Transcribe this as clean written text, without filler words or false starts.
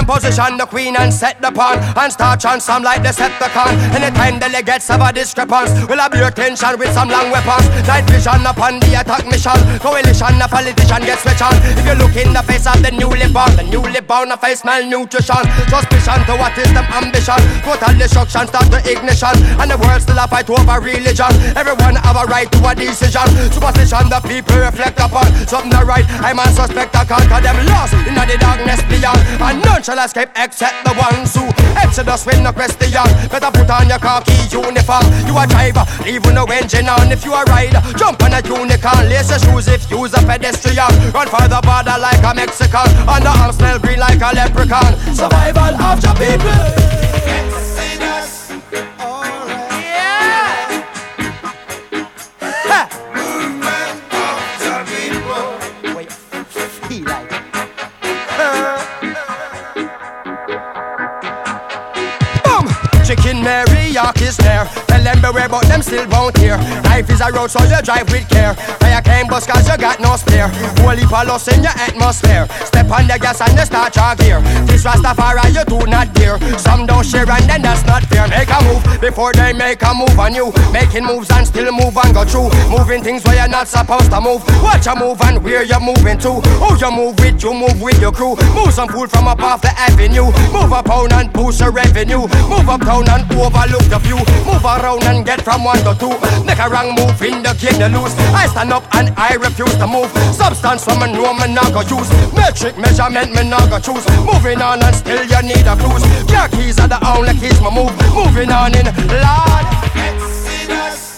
in position, the queen and set the pawn. And start chant some like Decepticon. Anytime delegates have a discrepancy, we'll have your attention with some long weapons. Night vision upon the attack mission. Coalition, a politician gets switch on. If you look in the face of the newly born, the face malnutrition. Suspicion to what is them ambition. Total destruction, start the ignition. And the world still a fight over religion. Everyone have a right to a decision. Superstition the people reflect upon. Something not right, I'm a suspect. I conquer them lost in the darkness beyond. And none shall escape except the ones who Exodus with no question. Better put on your khaki uniform. You a driver, leave with no engine on. If you a rider, jump on a unicorn. Lace your shoes if you's a pedestrian. Run for the border like a Mexican. On the arm smell green like a leprechaun. Survival of the people. Exodus. Alright. Yeah. Ha. Movement of the people. Wait, he like it. Boom. Chicken Marriott is there. Tell them beware but them still won't hear. Life is a road so you drive with care. Fire came bust cause you got no spare. Whole heap of loss in your atmosphere. Step on the gas and you start your gear. This Rastafari you do not dare. Some don't share and then that's not fair. Make a move before they make a move on you. Making moves and still move and go through. Moving things where you're not supposed to move. Watch you move and where you're moving to. Who you move with your crew. Move some food from up off the avenue. Move uptown and boost your revenue. Move uptown and overlook the view. Move around and get from 1 to 2. Make a wrong move in the game to lose. I stand up and I refuse to move. Substance from a no me not go use. Metric measurement me not go choose. Moving on and still you need a cruise. Your keys are the only keys me move. Moving on in Lord Exodus.